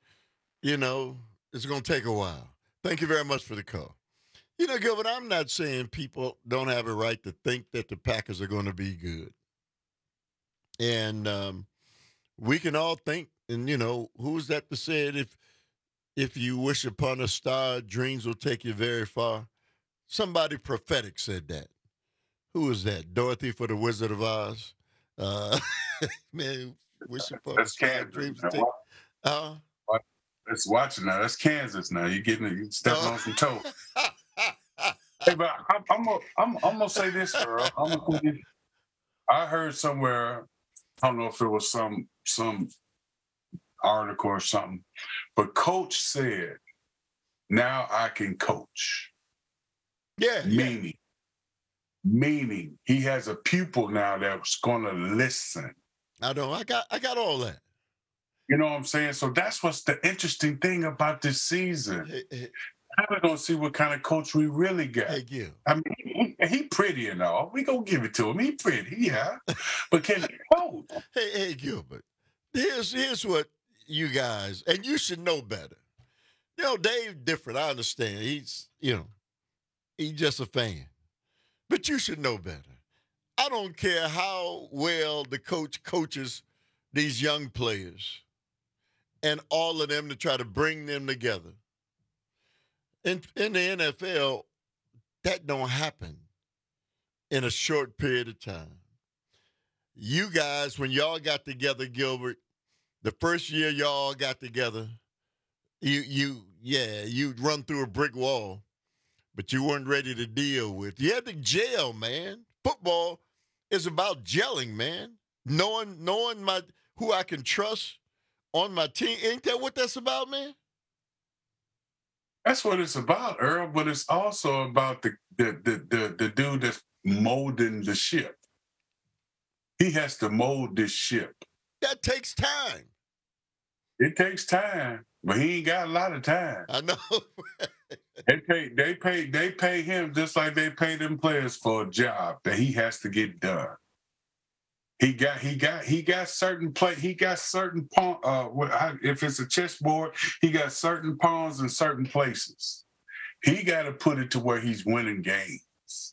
it's going to take a while. Thank you very much for the call. Gilbert, I'm not saying people don't have a right to think that the Packers are going to be good. And we can all think, and, who's that to say it? If you wish upon a star, dreams will take you very far. Somebody prophetic said that. Who is that? Dorothy for the Wizard of Oz? Man, wish upon a star, dreams will take Let's watch it now. That's Kansas now. You're stepping on some toes. Hey, but I'm gonna say this, Earl. I heard somewhere, I don't know if it was some article or something, but Coach said, "Now I can coach." Yeah. Meaning he has a pupil now that's gonna listen. I know. I got all that. You know what I'm saying? So that's what's the interesting thing about this season. Now we're going to see what kind of coach we really got. Thank you. I mean, he pretty and all. We going to give it to him. He pretty, yeah. But can he coach? Hey, Gilbert, here's what you guys, and you should know better. You know, Dave different. I understand. He's just a fan. But you should know better. I don't care how well the coach coaches these young players and all of them to try to bring them together. In the NFL, that don't happen in a short period of time. You guys, when y'all got together, Gilbert, the first year y'all got together, you'd run through a brick wall, but you weren't ready to deal with. You had to gel, man. Football is about gelling, man. Knowing who I can trust on my team. Ain't that what that's about, man? That's what it's about, Earl, but it's also about the dude that's molding the ship. He has to mold this ship. That takes time. It takes time, but he ain't got a lot of time. I know. They pay him just like they pay them players for a job that he has to get done. He got certain play. He got certain if it's a chessboard, he got certain pawns in certain places. He got to put it to where he's winning games.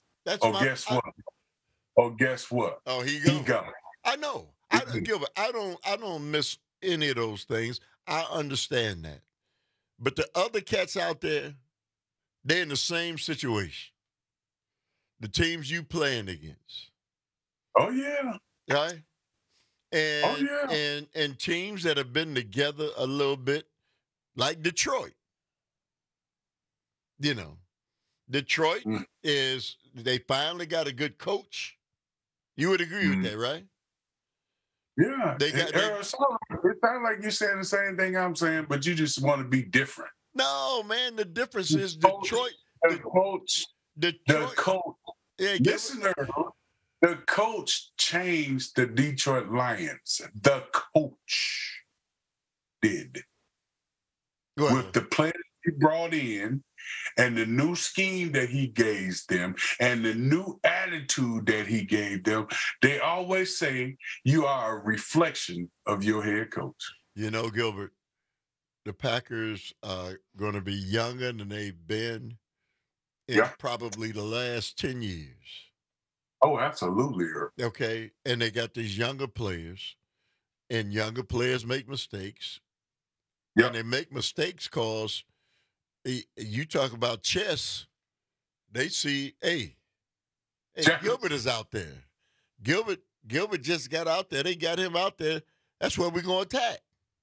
Guess what? Oh, he go. I know. Gilbert, I don't miss any of those things. I understand that. But the other cats out there, they're in the same situation. The teams you playing against. Oh yeah. Right? And teams that have been together a little bit, like Detroit. You know, Detroit they finally got a good coach. You would agree with that, right? Yeah. It sounds like you're saying the same thing I'm saying, but you just want to be different. No, man, the difference is Detroit. The coach. Yeah, listen, Earl. The coach changed the Detroit Lions. The coach did. With the players he brought in and the new scheme that he gave them and the new attitude that he gave them, they always say you are a reflection of your head coach. You know, Gilbert, the Packers are going to be younger than they've been in probably the last 10 years. Oh, absolutely. Okay, and they got these younger players, and younger players make mistakes. Yeah. And they make mistakes because you talk about chess, they see, hey, Gilbert is out there. Gilbert just got out there. They got him out there. That's where we're going to attack.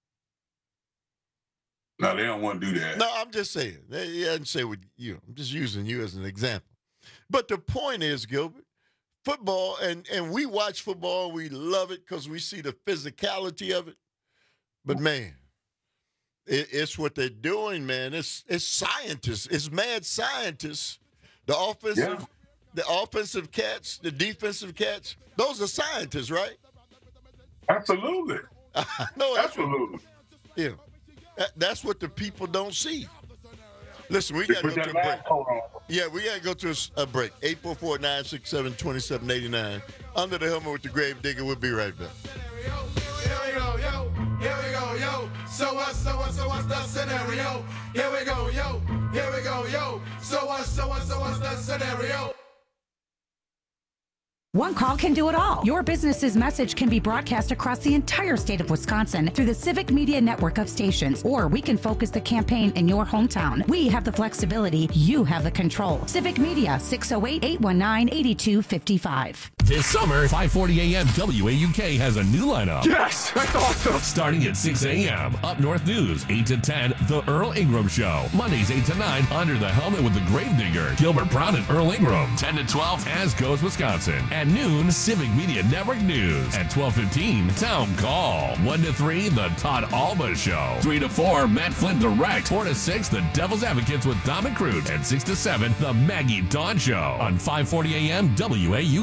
No, they don't want to do that. No, I'm just saying. They didn't say with you. I'm just using you as an example. But the point is, Gilbert, football, and we watch football, we love it because we see the physicality of it. But, man, it's what they're doing, man. It's scientists. It's mad scientists. The offensive cats, the defensive cats, those are scientists, right? Absolutely. No, absolutely. Yeah. That's what the people don't see. Listen, we got to go to a break. Yeah, we got to go to a break. 844-967-2789. Under the Helmet with the Grave Digger. We'll be right back. Here we go, yo. So what's the scenario? Here we go, yo. So what's the scenario? One call can do it all. Your business's message can be broadcast across the entire state of Wisconsin through the Civic Media network of stations, or we can focus the campaign in your hometown. We have the flexibility. You have the control. Civic Media, 608-819-8255. This summer, 5:40 a.m. WAUK has a new lineup. Yes, that's awesome. Starting at 6 a.m. Up North News, 8 to 10, The Earl Ingram Show. Mondays, 8 to 9, Under the Helmet with the Grave Digger, Gilbert Brown and Earl Ingram. 10 to 12, As Goes Wisconsin. At noon, Civic Media Network News. At 12:15, Town Call. 1 to 3, The Todd Alba Show. 3 to 4, Matt Flint Direct. 4 to 6, The Devil's Advocates with Dom and Crute. And 6 to 7, The Maggie Dawn Show on 5:40 a.m. WAUK.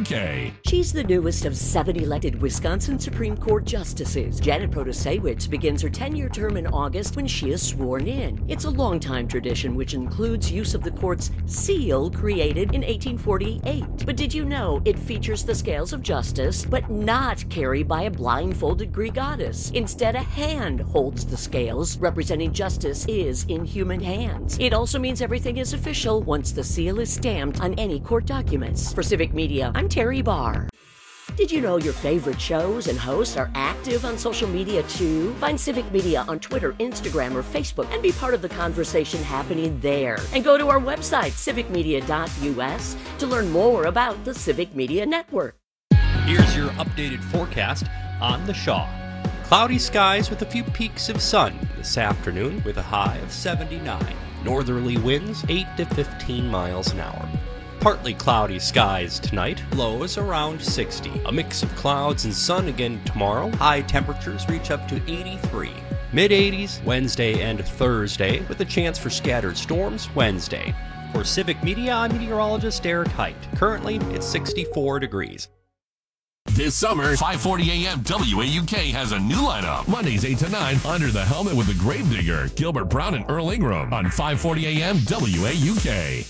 9. She's the newest of 7 elected Wisconsin Supreme Court justices. Janet Protasewicz begins her 10-year term in August when she is sworn in. It's a long-time tradition which includes use of the court's seal created in 1848. But did you know it features the scales of justice, but not carried by a blindfolded Greek goddess? Instead, a hand holds the scales, representing justice is in human hands. It also means everything is official once the seal is stamped on any court documents. For Civic Media, I'm Terry Barr. Did you know your favorite shows and hosts are active on social media too? Find Civic Media on Twitter, Instagram, or Facebook and be part of the conversation happening there. And go to our website, civicmedia.us, to learn more about the Civic Media Network. Here's your updated forecast on the Shaw. Cloudy skies with a few peaks of sun this afternoon with a high of 79. Northerly winds 8 to 15 miles an hour. Partly cloudy skies tonight, lows around 60. A mix of clouds and sun again tomorrow. High temperatures reach up to 83. Mid-80s Wednesday and Thursday with a chance for scattered storms Wednesday. For Civic Media, I'm meteorologist Derek Height. Currently, it's 64 degrees. This summer, 540 AM WAUK has a new lineup. Mondays 8 to 9, Under the Helmet with the Gravedigger, Gilbert Brown and Earl Ingram on 540 AM WAUK.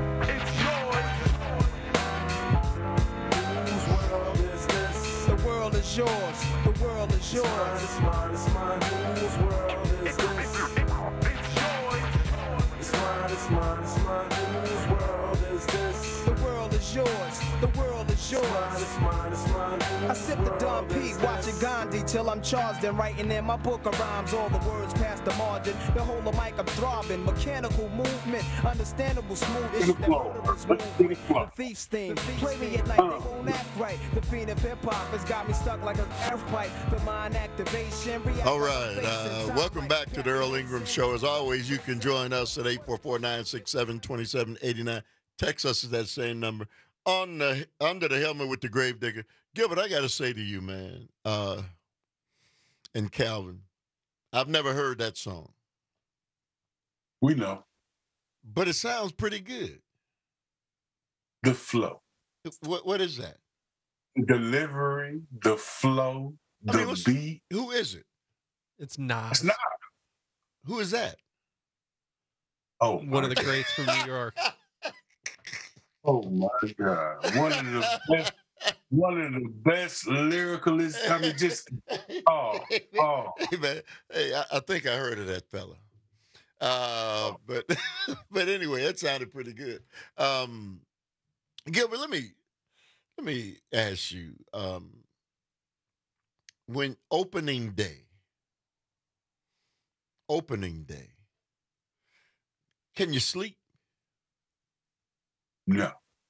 The world is yours. The world is yours. It's mine. It's mine. Whose world is this? It's yours. It's mine. It's mine. It's mine. Whose world is this? The world is yours. The world is yours. It's mine. It's mine. I sip the Don P, watching Gandhi till I'm charged and writing in my book of rhymes. All the words past the margin. The whole of mic I'm throbbing. Mechanical movement, understandable smooth. It's the murderous movement. The thief's theme. Play me at night, they won't act right. The fiend of hip hop has got me stuck like a half pipe. The mind activation. All right, welcome back to the Earl Ingram Show. As always, you can join us at 844-967-2789. Text us at that same number. Under the Helmet with the Gravedigger. Gilbert, I got to say to you, man, and Calvin, I've never heard that song. We know. But it sounds pretty good. The flow. What is that? Delivery, the flow, the beat. Who is it? It's Nas. It's not. Who is that? Oh, one of the greats from New York. Oh my God! One of the best lyricalists. I mean, just Hey man, I think I heard of that fella. But anyway, that sounded pretty good. Gilbert, let me ask you. When opening day, can you sleep? No.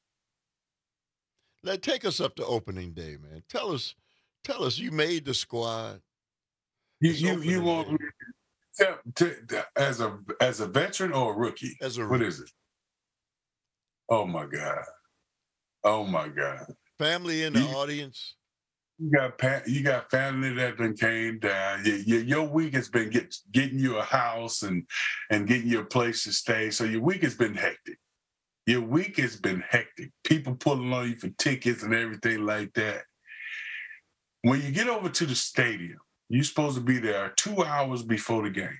Take us up to opening day, man. Tell us you made the squad. You want me to, as a veteran or a rookie? What is it? Oh my God. Family in the audience. You got family that done came down. Your week has been getting you a house and getting you a place to stay. So your week has been hectic. People pulling on you for tickets and everything like that. When you get over to the stadium, you're supposed to be there 2 hours before the game.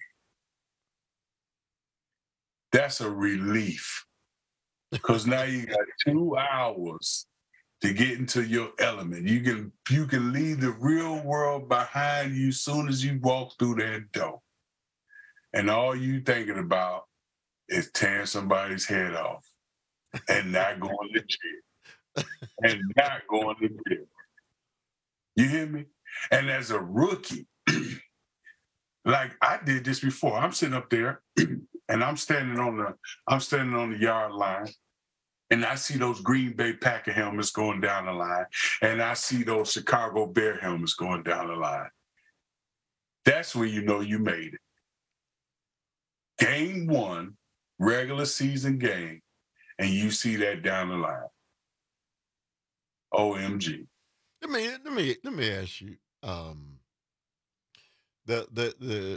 That's a relief. Because now you got 2 hours to get into your element. You can leave the real world behind you as soon as you walk through that door. And all you thinking about is tearing somebody's head off. And not going to jail. You hear me? And as a rookie, like I did this before. I'm sitting up there and I'm standing on the yard line, and I see those Green Bay Packer helmets going down the line, and I see those Chicago Bear helmets going down the line. That's when you know you made it. Game 1, regular season game. And you see that down the line. OMG. Let me ask you. The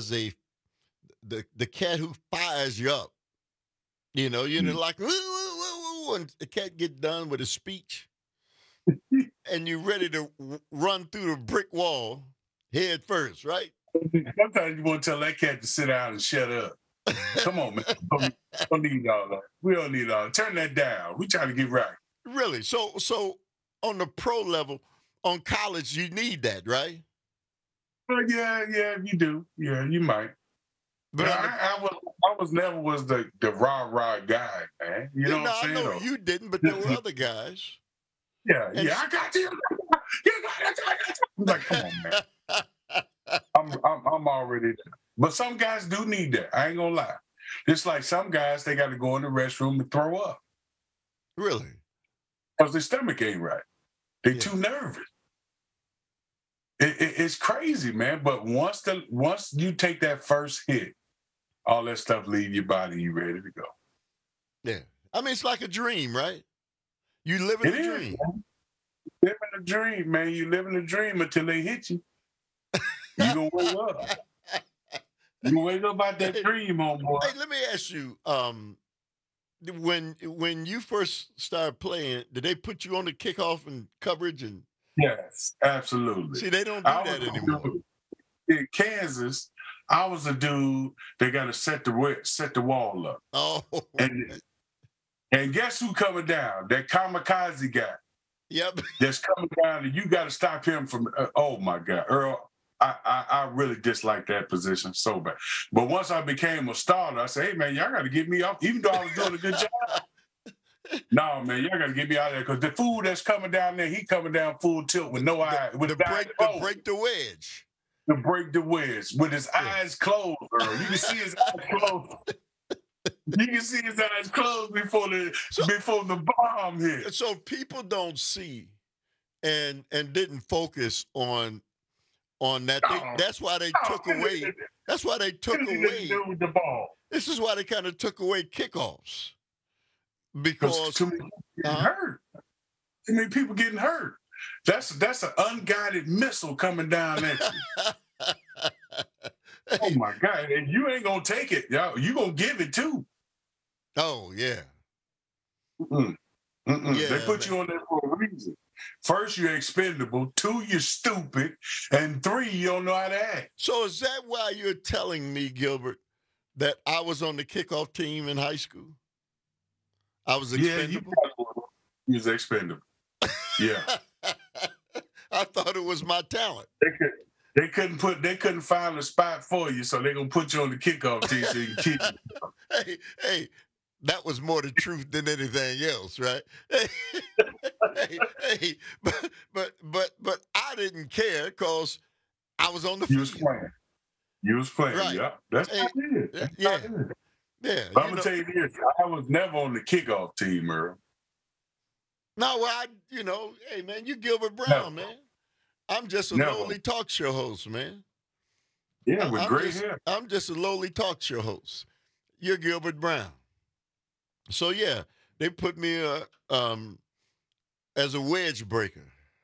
cat who fires you up, like when the cat get done with his speech, and you're ready to run through the brick wall head first, right? Sometimes you want to tell that cat to sit down and shut up. Come on, man. Don't need all that. We don't need all that. Turn that down. We trying to get right. Really? So on the pro level, on college, you need that, right? Yeah, you do. Yeah, you might. But I was never the rah guy, man. You know what I'm saying? I know you didn't, but there were other guys. Yeah, I got you. You got it. I'm like, come on, man. I'm already there. But some guys do need that. I ain't gonna lie. It's like some guys, they got to go in the restroom and throw up. Really? Because their stomach ain't right. They're too nervous. It's crazy, man. But once you take that first hit, all that stuff leave your body. You ready to go? Yeah. I mean, it's like a dream, right? You live in a dream. Man. Living a dream, man. You living a dream until they hit you. You gonna wake up. You gonna wake up out that dream, homeboy. Hey, let me ask you. When you first started playing, did they put you on the kickoff and coverage and? Yes, absolutely. See, they don't do that anymore. In Kansas, I was a dude that got to set the wall up. Oh. And guess who coming down? That kamikaze guy. Yep. That's coming down, and you got to stop him from. Oh my God, Earl. I really dislike that position so bad. But once I became a starter, I said, hey, man, y'all got to get me off, even though I was doing a good job. No, man, y'all got to get me out of there because the fool that's coming down there, he coming down full tilt with no eye. To break the wedge. To break the wedge with his eyes closed, Earl. You can see his eyes closed. You can see his eyes closed before the bomb hit. So people don't see and didn't focus on that. That's why they took away. That's why they took away the ball. This is why they kind of took away kickoffs because too many people getting hurt. Too many people getting hurt. That's an unguided missile coming down at you. Oh my God! And you ain't gonna take it, y'all. You gonna give it too. Oh yeah. Yeah, they put man. you on there for a reason. First, you're expendable. 2, you're stupid. And 3, you don't know how to act. So is that why you're telling me, Gilbert, that I was on the kickoff team in high school? I was expendable? Yeah, you was expendable. Yeah. I thought it was my talent. They couldn't find a spot for you, so they're gonna put you on the kickoff team so you can kick. Hey, that was more the truth than anything else, right? But I didn't care because I was on the field. You was playing, right. Yeah. That's what it is. Yeah. But I'm gonna tell you this: I was never on the kickoff team, Earl. No, well, hey man, you Gilbert Brown, man. I'm just a lowly talk show host, man. Yeah, with great hair. I'm just a lowly talk show host. You're Gilbert Brown. So yeah, they put me as a wedge breaker.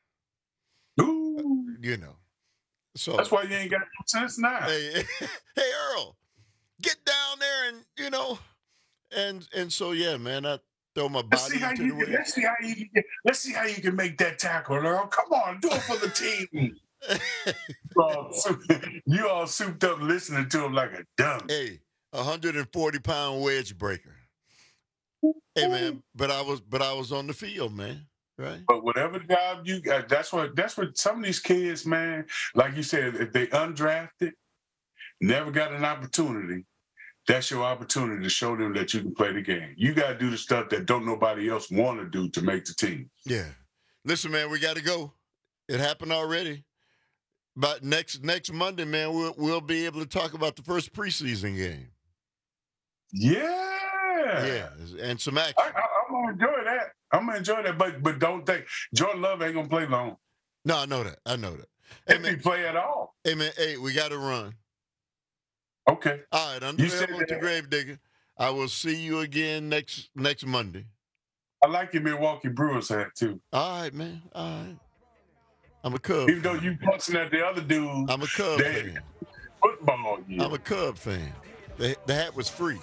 Ooh. So that's why you ain't got no sense now. Hey, Earl, get down there and so yeah, man, I throw my body into the wedge. Let's see how you can make that tackle, Earl. Come on, do it for the team. You all souped up listening to him like a dummy. Hey, 140-pound wedge breaker. Hey man, but I was on the field, man. Right. But whatever job you got, that's what some of these kids, man, like you said, if they undrafted, never got an opportunity, that's your opportunity to show them that you can play the game. You got to do the stuff that don't nobody else want to do to make the team. Yeah. Listen, man, we got to go. It happened already. But next Monday, man, we'll be able to talk about the first preseason game. Yeah. Yeah, and some action. I'm going to enjoy that. I'm going to enjoy that, but don't think Jordan Love ain't going to play long. No, I know that. Hey, if he play at all. Hey, man, we got to run. Okay. All right, under the Grave Digger. I will see you again next Monday. I like your Milwaukee Brewers hat, too. All right, man. All right. I'm a Cub Even though you punching at the other dude. I'm a Cub fan. Football, yeah. I'm a Cub fan. The hat was free.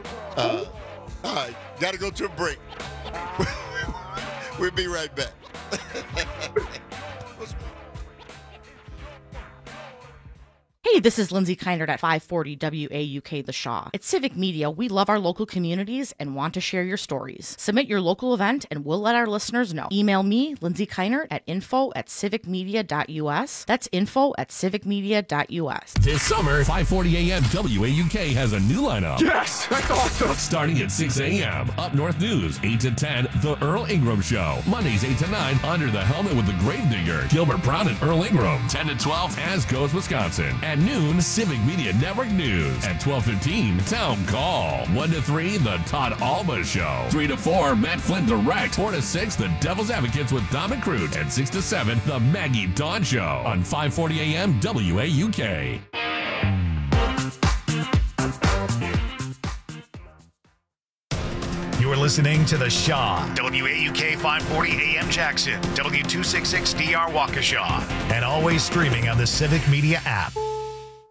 All right, got to go to a break. We'll be right back. Hey, this is Lindsay Keinert at 540 WAUK The Shaw. At Civic Media, we love our local communities and want to share your stories. Submit your local event and we'll let our listeners know. Email me, Lindsay Keinert, at info@civicmedia.us. That's info@civicmedia.us. This summer, 540 AM WAUK has a new lineup. Yes, that's awesome. Starting at 6 a.m., Up North News, 8 to 10, The Earl Ingram Show. Mondays, 8 to 9, Under the Helmet with the Gravedigger, Gilbert Brown and Earl Ingram. 10 to 12, As Goes Wisconsin. At noon, Civic Media Network News. At 12:15, Town Call. 1 to 3, The Todd Alba Show. 3 to 4, Matt Flynn Direct. 4 to 6, The Devil's Advocates with Dom and Crute. And 6 to 7, The Maggie Dawn Show on 540 AM WAUK. You're listening to The Shaw, WAUK 540 AM Jackson, W266DR Waukesha, and always streaming on the Civic Media app.